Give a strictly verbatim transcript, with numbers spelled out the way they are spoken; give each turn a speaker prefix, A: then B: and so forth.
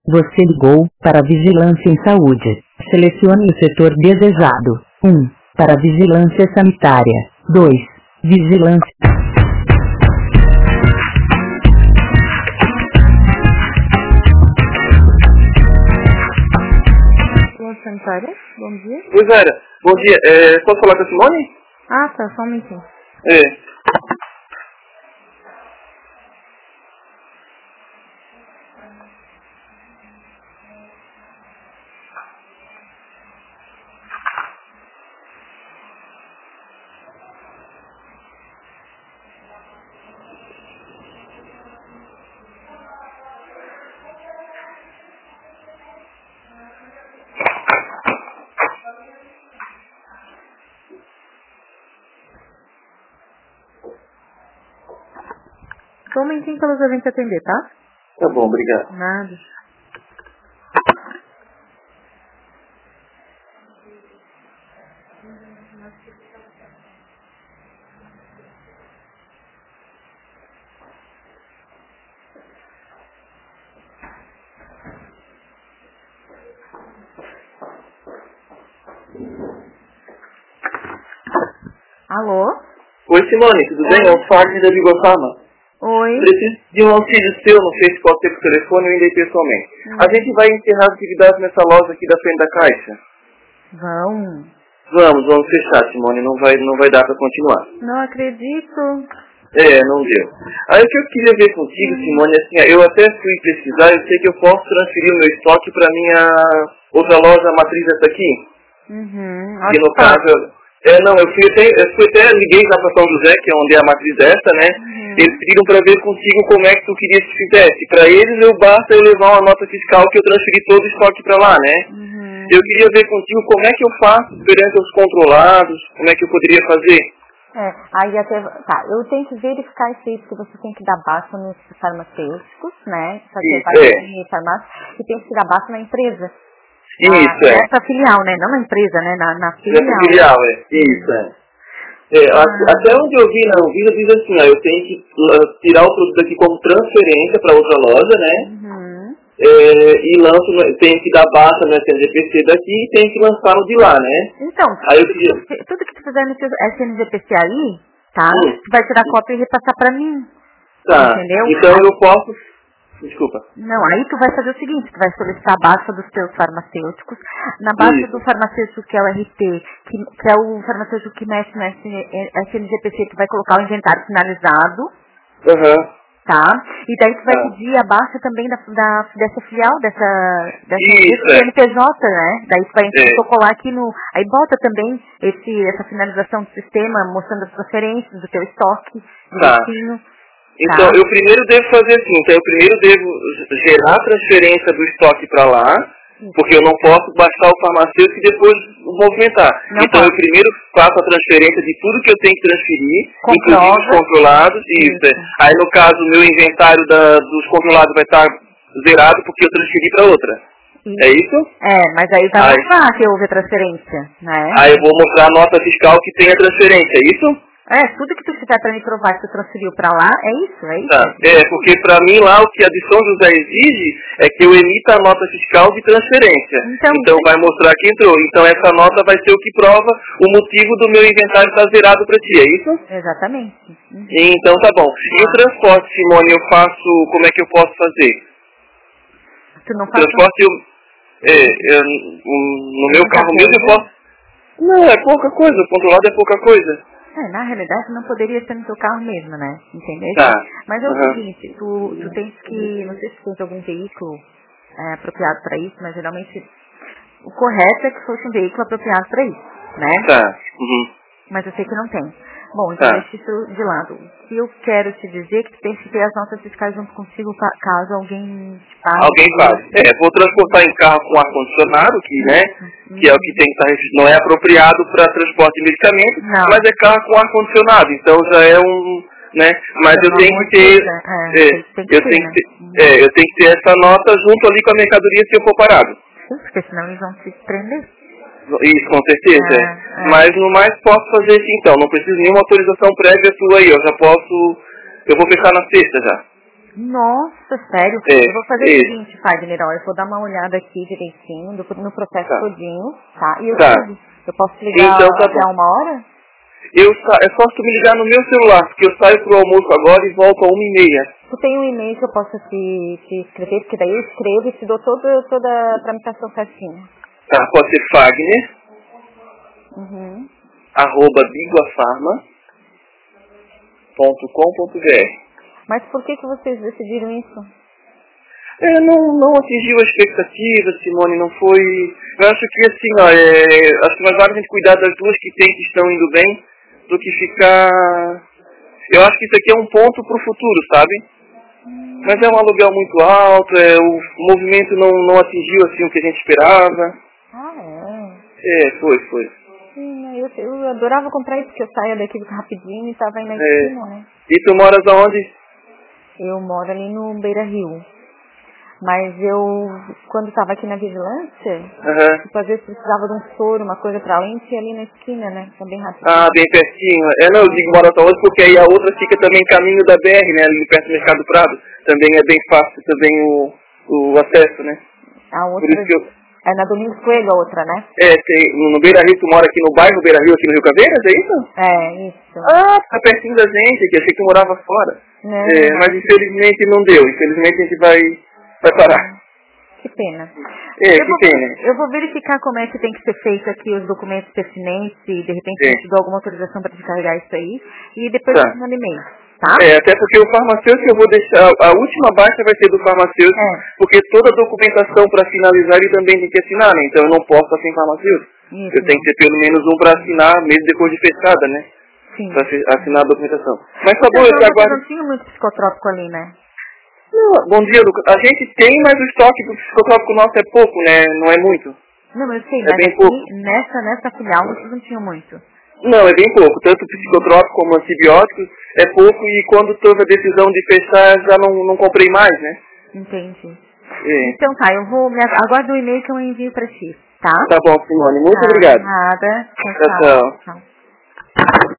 A: Você ligou para a Vigilância em Saúde. Selecione o setor desejado. um. Para Vigilância Sanitária. dois. Vigilância.
B: Vigilância Sanitária, bom dia.
C: Oi, Vera. Bom dia. É, posso falar com a Simone?
B: Ah, tá, só um minutinho.
C: É.
B: Só um minutinho para os ouvintes atender, tá?
C: Tá bom, obrigado.
B: Nada. Alô?
C: Oi, Simone, tudo bem? É o Fábio da Bigofarma.
B: Oi.
C: Preciso de um auxílio seu, não sei se pode ser por telefone ou ainda aí pessoalmente.
B: Hum.
C: A gente vai encerrar as atividades nessa loja aqui da frente da Caixa.
B: Vão.
C: Vamos, vamos fechar, Simone, não vai, não vai dar para continuar.
B: Não acredito.
C: É, não deu. Aí o que eu queria ver contigo, Simone, assim, eu até fui pesquisar, eu sei que eu posso transferir o meu estoque para minha outra loja matriz essa aqui.
B: Uhum.
C: Que no caso... É, não, eu fui até, eu fui até liguei lá para São José, que é onde é a matriz dessa, né?
B: Uhum.
C: Eles pediram para ver contigo como é que tu queria que fizesse. Para eles, eu basta eu levar uma nota fiscal que eu transferi todo o estoque para lá, né?
B: Uhum.
C: Eu queria ver contigo como é que eu faço perante os controlados, como é que eu poderia fazer.
B: É, aí até, tá, eu tenho que verificar isso aí, porque você tem que dar baixa nos farmacêuticos, né? Fazer
C: Isso,
B: parte
C: é.
B: de farmácia, e tem que dar baixa na empresa.
C: Isso,
B: na,
C: é.
B: Nessa filial, né? Não na empresa, né? Na, na filial.
C: Nessa filial, é. Isso, é. É,
B: Ah.
C: até onde eu vi na Anvisa diz assim, ó, eu tenho que uh, tirar o produto aqui como transferência para outra loja, né?
B: Uhum.
C: É, e lanço, no- tenho que dar baixa no S N G P C daqui e tenho que lançar no de lá, né?
B: Então,
C: Aí eu
B: tudo,
C: queria...
B: que tu, tudo que tu fizer no seu S N G P C aí, tá?
C: Hum.
B: Tu vai tirar cópia e repassar pra mim.
C: Tá,
B: Entendeu?
C: então eu posso... Desculpa.
B: Não, aí tu vai fazer o seguinte, tu vai solicitar a baixa dos teus farmacêuticos, na baixa
C: Isso.
B: do farmacêutico que é o R T, que, que é o farmacêutico que mexe no S N G P C, tu vai colocar o inventário finalizado,
C: Aham.
B: tá? E daí tu vai
C: Tá.
B: pedir a baixa também da, da, dessa filial, dessa, dessa
C: Isso,
B: desse
C: é.
B: C N P J, né? Daí tu vai
C: É.
B: protocolar aqui no... Aí bota também esse, essa finalização do sistema, mostrando as transferências do teu estoque,
C: Tá.
B: direitinho.
C: Então,
B: Tá.
C: eu primeiro devo fazer assim, então eu primeiro devo gerar a transferência do estoque para lá, porque eu não posso baixar o farmacêutico e depois movimentar.
B: Não
C: então
B: pode.
C: eu primeiro faço a transferência de tudo que eu tenho que transferir,
B: Comprova.
C: inclusive os controlados, isso.
B: Isso.
C: É. Aí no caso o meu inventário da- dos controlados vai estar zerado porque eu transferi para outra.
B: Isso.
C: É isso?
B: É, mas aí vai
C: Aí.
B: mostrar que houve a transferência, né?
C: Aí eu vou mostrar a nota fiscal que tem a transferência, é isso?
B: É, tudo que tu fizer pra me provar que tu transferiu pra lá, é isso, é isso?
C: Tá. É, porque para mim lá o que a de São José exige é que eu emita a nota fiscal de transferência.
B: Então,
C: Então vai mostrar que entrou. Então essa nota vai ser o que prova o motivo do meu inventário estar zerado para ti, é isso?
B: Exatamente. Uhum.
C: Então tá bom. E o transporte, Simone, eu faço, como é que eu posso fazer?
B: Tu não
C: O
B: faz...
C: transporte eu, é, eu, no meu
B: Muita
C: carro mesmo eu
B: coisa?
C: posso... Não, é pouca coisa, o controlado é pouca coisa.
B: É, na realidade não poderia ser no teu carro mesmo, né? Entendeu?
C: Tá.
B: Mas é o
C: Uhum.
B: seguinte, tu, tu tens que, não sei se tens algum veículo é, apropriado para isso, mas geralmente o correto é que fosse um veículo apropriado para isso, né?
C: Tá. Uhum.
B: Mas eu sei que não tem. Bom, então
C: Tá.
B: deixa isso de lado. O que eu quero te dizer é que tu tens que ter as notas fiscais junto contigo ca- caso alguém te pague.
C: Alguém faz. É, vou transportar em carro com ar-condicionado, que, né, que é o que tem que estar registrado. Não é apropriado para transporte de medicamentos,
B: Não.
C: mas é carro com ar-condicionado. Então já é um, né, mas eu
B: Pelo
C: tenho
B: amor
C: que ter,
B: de Deus, é,
C: é,
B: tem- tem que
C: eu
B: ter,
C: tenho
B: né?
C: que ter, é, eu tenho que ter essa nota junto ali com a mercadoria se eu for parado.
B: Sim, porque senão eles vão te prender.
C: Isso, com certeza.
B: É,
C: é.
B: é.
C: Mas no mais posso fazer isso então. Não preciso de nenhuma autorização prévia sua aí. Eu já posso, eu vou fechar na sexta já.
B: Nossa, sério?
C: É,
B: eu vou fazer
C: é.
B: o seguinte, Fagner, ó, eu vou dar uma olhada aqui direitinho no, no processo
C: Tá.
B: todinho, tá? E eu,
C: Tá.
B: te- eu posso te ligar
C: Então tá
B: até
C: bom.
B: uma hora?
C: Eu sa... É só tu me ligar no meu celular, porque eu saio pro almoço agora e volto a uma e meia.
B: Tu tem um e-mail que eu possa te, te escrever, porque daí eu escrevo e te dou toda, toda a tramitação certinha.
C: Tá, pode ser Fagner,
B: Uhum.
C: arroba biguafarma ponto com ponto br.
B: Mas por que que vocês decidiram isso?
C: É, não, não atingiu a expectativa, Simone, não foi... Eu acho que assim, ó, é, acho que mais vale a gente cuidar das duas que tem que estão indo bem, do que ficar... Eu acho que isso aqui é um ponto pro futuro, sabe? Mas é um aluguel muito alto, é, o movimento não, não atingiu assim o que a gente esperava.
B: Ah,
C: É, foi, foi.
B: é. Sim, eu, eu adorava comprar isso, porque eu saía daqui rapidinho e tava aí na
C: É.
B: esquina, né?
C: E tu moras aonde?
B: Eu moro ali no Beira Rio. Mas eu, quando estava aqui na vigilância,
C: Aham.
B: tipo, às vezes precisava de um soro, uma coisa pra lente, e ali na esquina, né? Que é bem rápido.
C: Ah, bem pertinho. É, não, eu digo mora aonde porque aí a outra fica também caminho da B R, né? Ali perto do Mercado Prado. Também é bem fácil também o, o acesso, né?
B: A
C: Por
B: outra
C: isso que eu...
B: é na Domingos Coelho, a outra, né?
C: É, tem, no Beira Rio, tu mora aqui no bairro Beira Rio, aqui no Rio Caveiras, é isso?
B: É, isso.
C: Ah, tá pertinho da gente, que achei que tu morava fora.
B: Não,
C: É,
B: não.
C: mas infelizmente não deu, infelizmente a gente vai, vai parar.
B: Que pena.
C: É,
B: eu,
C: que
B: vou,
C: pena.
B: eu vou verificar como é que tem que ser feito aqui os documentos pertinentes e de repente
C: Sim.
B: eu te dou alguma autorização para descarregar isso aí e depois
C: Tá.
B: eu te mando e-mail, tá?
C: É, até porque o farmacêutico eu vou deixar, a última baixa vai ser do farmacêutico,
B: É.
C: porque toda a documentação para finalizar ele também tem que assinar, né? Então eu não posso estar sem farmacêutico.
B: Isso,
C: Eu tenho que ter pelo menos um para assinar, mesmo depois de fechada, né?
B: sim.
C: Para assinar a documentação. Mas tá bom,
B: Então,
C: eu te
B: vocês
C: aguardo.
B: não tinham muito psicotrópico ali, né?
C: Não, bom dia, Lucas. A gente tem, mas o estoque do psicotrópico nosso é pouco, né? Não é muito.
B: Não, eu sei,
C: É
B: mas
C: bem
B: aqui,
C: pouco.
B: nessa, nessa filial, vocês não tinham muito.
C: Não, é bem pouco. Tanto psicotrópico como antibióticos é pouco e quando teve a decisão de fechar já não, não comprei mais, né?
B: Entendi.
C: É.
B: Então tá, eu vou, me aguardo o e-mail que eu envio pra ti, tá?
C: Tá bom, Simone. Muito
B: Tá,
C: obrigado.
B: nada.
C: Tchau, tchau.
B: Tchau.